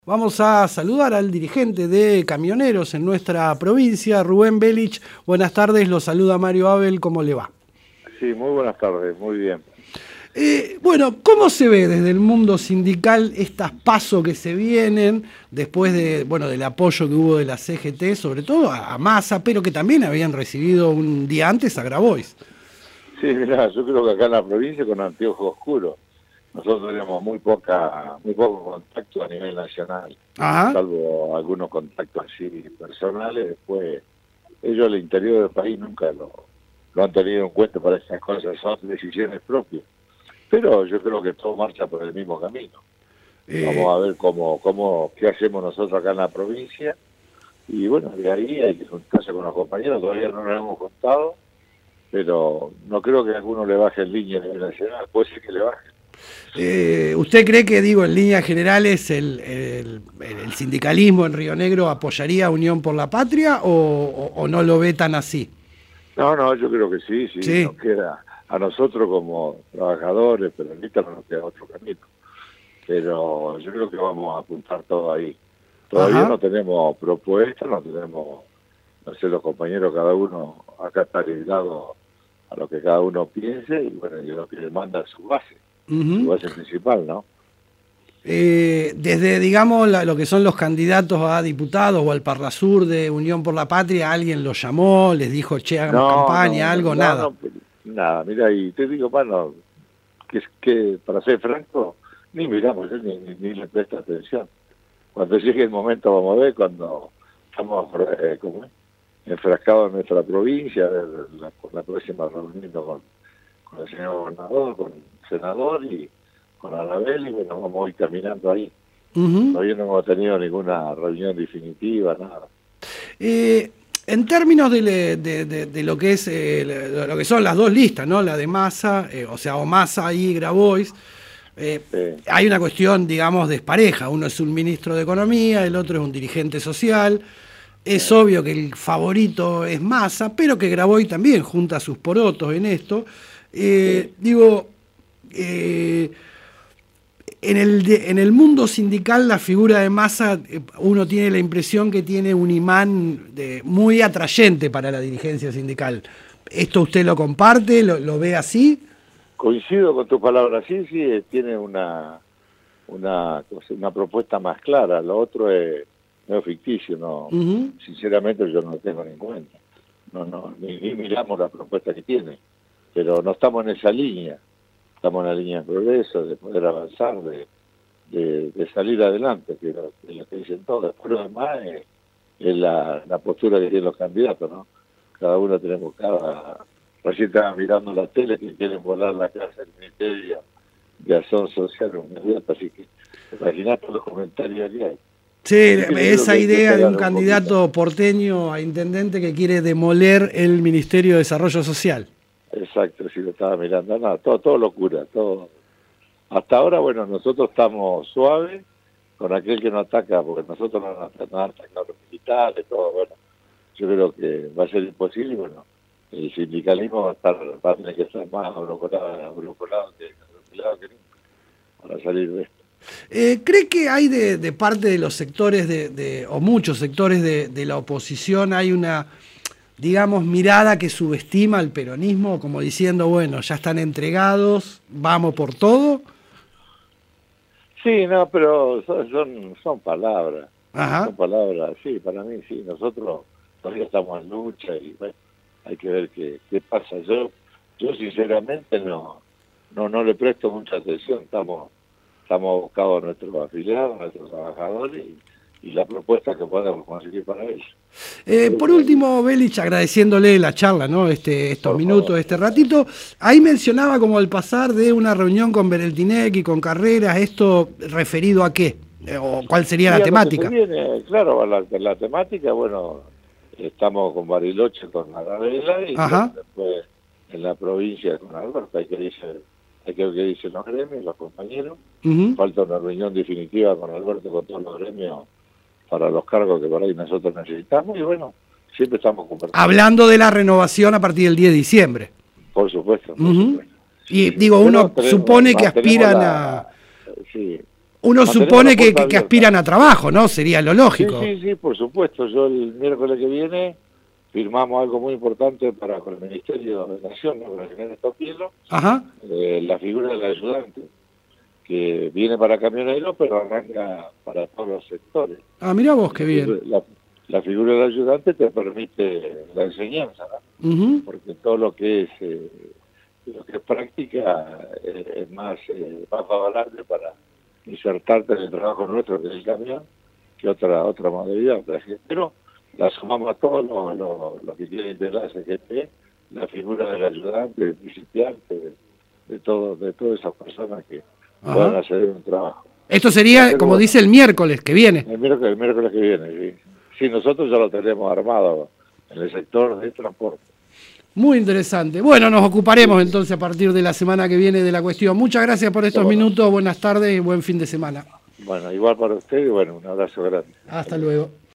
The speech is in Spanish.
Vamos a saludar al dirigente de camioneros en nuestra provincia, Rubén Belich. Buenas tardes, lo saluda Mario Abel, ¿cómo le va? Sí, muy buenas tardes, muy bien. Bueno, ¿cómo se ve desde el mundo sindical estas pasos que se vienen después de, del apoyo que hubo de la CGT, sobre todo a Massa, pero que también habían recibido un día antes a Grabois? Sí, mirá, yo creo que acá en la provincia con anteojos oscuros nosotros tenemos muy poco contacto a nivel nacional, Ajá. salvo algunos contactos así personales. Después ellos al interior del país nunca lo han tenido en cuenta para esas cosas, son decisiones propias. Pero yo creo que todo marcha por el mismo camino. Vamos a ver qué hacemos nosotros acá en la provincia. Y bueno, de ahí hay que juntarse con los compañeros, todavía no nos hemos contado, pero no creo que a alguno le baje en línea a nivel nacional, puede ser que le baje. ¿Usted cree que, en líneas generales el sindicalismo en Río Negro apoyaría a Unión por la Patria o no lo ve tan así? No, yo creo que sí. Sí. Nos queda a nosotros como trabajadores, peronistas, no nos queda otro camino. Pero yo creo que vamos a apuntar todo ahí. Todavía no tenemos propuestas, no sé, los compañeros, cada uno acá está librado a lo que cada uno piense, y bueno, y lo que le manda su base. Su base principal, ¿no? Desde, lo que son los candidatos a diputados o al Parlasur de Unión por la Patria, ¿alguien los llamó, les dijo, che, hagamos campaña, algo? Nada. Nada, mira, y te digo, mano, que para ser franco, ni miramos, ni le presta atención. Cuando llegue el momento vamos a ver, cuando estamos enfrascados en nuestra provincia, la próxima reunión con el señor gobernador, con el senador y con Anabel, y bueno, vamos a ir caminando ahí. Todavía no hemos tenido ninguna reunión definitiva, nada. En términos de lo que es lo que son las dos listas, ¿no? La de Massa, o Massa y Grabois, hay una cuestión, despareja. Uno es un ministro de Economía, el otro es un dirigente social. Es obvio que el favorito es Massa, pero que Grabois también junta sus porotos en esto. En el mundo sindical la figura de Massa, uno tiene la impresión que tiene un imán muy atrayente para la dirigencia sindical. ¿Esto usted lo comparte? ¿Lo ve así? Coincido con tus palabras, sí, tiene una propuesta más clara. Lo otro es ficticio, no. Sinceramente yo no lo tengo ni en cuenta. Ni miramos la propuesta que tiene, pero no estamos en esa línea. Estamos en la línea de progreso, de poder avanzar, de salir adelante, que es lo que dicen todos. Después lo demás es la postura que tienen los candidatos, ¿no? Cada uno tenemos recién estaba mirando la tele que quieren volar la casa del Ministerio de Acción Social, así que imaginate los comentarios que hay. Sí, esa idea de un candidato porteño a intendente que quiere demoler el Ministerio de Desarrollo Social. Exacto, sí, lo estaba mirando. No, todo locura, todo. Hasta ahora, bueno, nosotros estamos suaves con aquel que nos ataca, porque nosotros nos atacamos los militares, todo, bueno. Yo creo que va a ser imposible, bueno, el sindicalismo va a tener que estar más blocolado que nunca para salir de esto. ¿Cree que hay de parte de los sectores o muchos sectores de la oposición, hay una, mirada que subestima al peronismo, como diciendo, bueno, ya están entregados, vamos por todo? Sí, no, pero son palabras. Ajá. Son palabras, sí, para mí sí. Nosotros todavía estamos en lucha y bueno, hay que ver qué pasa. Yo sinceramente no le presto mucha atención. Estamos buscando a nuestros afiliados, a nuestros trabajadores y la propuesta que podemos conseguir para ellos. Por último, Belich, agradeciéndole la charla, ¿no? Estos minutos, este ratito, ahí mencionaba como el pasar de una reunión con Bereltinec y con Carreras, ¿esto referido a qué? ¿O cuál sería la temática? Claro, la temática, bueno, estamos con Bariloche, con Arabela y después en la provincia con Alberto, hay que ver qué dicen los gremios, los compañeros. Falta una reunión definitiva con Alberto, con todos los gremios, para los cargos que por ahí nosotros necesitamos, y bueno, siempre estamos conversando. Hablando de la renovación a partir del 10 de diciembre. Por supuesto. Por supuesto. Y uno supone que aspiran a... Sí, Uno supone que aspiran a trabajo, ¿no? Sería lo lógico. Sí, por supuesto. Yo el miércoles que viene firmamos algo muy importante con el Ministerio de Nación, ¿no? Con el general Topielo, la figura del ayudante, que viene para camioneros, pero arranca para todos los sectores. Ah, mirá vos, qué bien. La figura del ayudante te permite la enseñanza, ¿no? Porque todo lo que es práctica es más favorable para insertarte en el trabajo nuestro, que es el camión, que otra modalidad. Pero la sumamos a todos los que quieren integrar ese GP, la figura del ayudante, del principiante, de todas esas personas que puedan hacer un trabajo. Esto sería, como dice, el miércoles que viene. El miércoles que viene, sí. Sí, nosotros ya lo tenemos armado en el sector de transporte. Muy interesante. Bueno, nos ocuparemos entonces a partir de la semana que viene de la cuestión. Muchas gracias por estos minutos, buenas tardes y buen fin de semana. Bueno, igual para usted y bueno, un abrazo grande. Hasta luego.